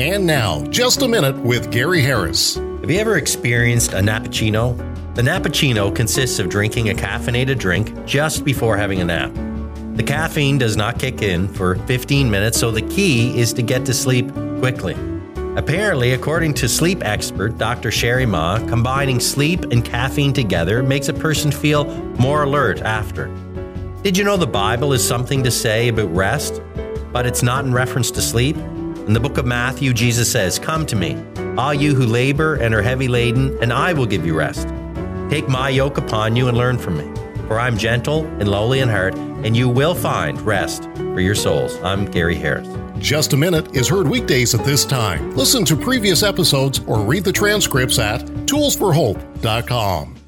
And now, Just a Minute with Gary Harris. Have you ever experienced a Nappuccino? The Nappuccino consists of drinking a caffeinated drink just before having a nap. The caffeine does not kick in for 15 minutes, so the key is to get to sleep quickly. Apparently, according to sleep expert Dr. Sherry Ma, combining sleep and caffeine together makes a person feel more alert after. Did you know the Bible has something to say about rest, but it's not in reference to sleep? In the book of Matthew, Jesus says, "Come to me, all you who labor and are heavy laden, and I will give you rest. Take my yoke upon you and learn from me, for I'm gentle and lowly in heart, and you will find rest for your souls." I'm Gary Harris. Just a Minute is heard weekdays at this time. Listen to previous episodes or read the transcripts at toolsforhope.com.